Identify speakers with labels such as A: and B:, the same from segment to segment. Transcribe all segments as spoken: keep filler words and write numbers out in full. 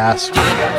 A: ass.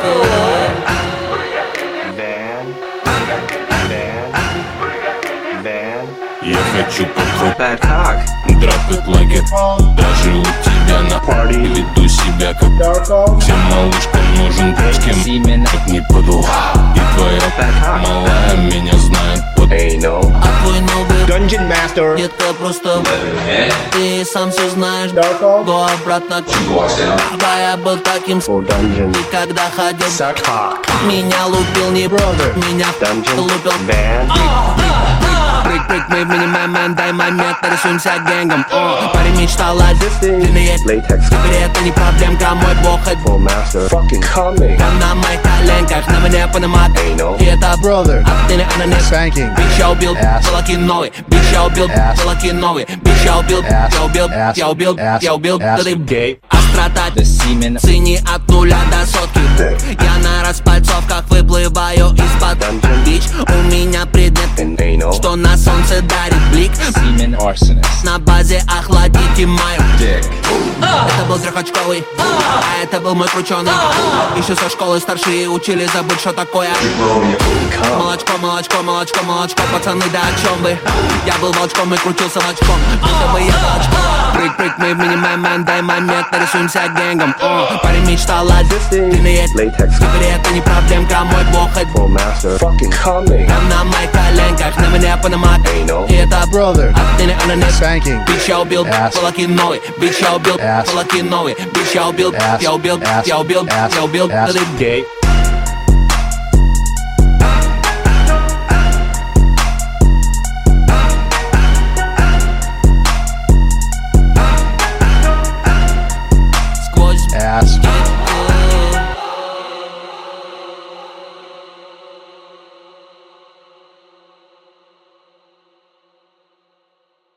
B: Я хочу покрутить драпать лагерь. Даже у тебя на паре веду себя как всем малышкам нужен с кем как не подул. И твоя малая меня знает под
C: А твой новый
A: Dungeon Master.
C: это просто ты сам все знаешь. Го обратно. Когда я был таким с***,
A: Dungeon.
C: и когда ходил
A: Suck cock.
C: меня лупил не
A: Brother.
C: меня
A: Dungeon.
C: лупил.
A: Van.
C: Прыг, прыг, мы в мини-мэн, дай момент, нарисуемся гэнгом. О, парень мечтал о длинные
A: Latex.
C: теперь это не проблемка, мой бог это
A: Full master. Fucking coming.
C: прям на моих коленках, на мне понимать. И это
A: Brother.
C: отныне она не
A: Spanking.
C: Бич я убил,
A: Ass.
C: кулаки новые. Бич я убил,
A: Ass.
C: кулаки новые. Бич я убил,
A: Ass.
C: я убил,
A: Ass.
C: я убил,
A: Ass.
C: я убил.
A: Ass.
C: Да ты
A: Gay.
C: острота до семен. Цени от нуля до сотки. Я на распальцовках выплываю из-под
A: Dungeon.
C: бич. У меня предмет,
A: And anal.
C: что на солнце дарит блик.
D: Semen arsonist.
C: На базе охладите мою.
D: Dick.
C: Это был трехочковый, а это был мой крученый. Еще со школы старшие учили забыть, что такое молочко, молочко, молочко, молочко. Пацаны, да о чем вы? Я был волчком и крутился волчком, будто бы я волчком. Прыг, прыг, мы в мини-мэн, дай момент, нарисуемся гэнгом. О, парень мечтал о длинные
A: Latex.
C: теперь это не проблемка, мой бог это
A: Full master. Fucking coming.
C: прям на моих коленках, на меня понимать. И это
A: Brother.
C: отныне она не
A: Spanking.
C: Бич я убил,
A: Ass.
C: кулаки новые. Бич я убил,
A: Ass.
C: кулаки новые. Бич я убил,
A: Ass.
C: я убил,
A: Ass.
C: я убил,
A: Ass.
C: я убил.
A: Ass.
C: Да ты
A: Gay.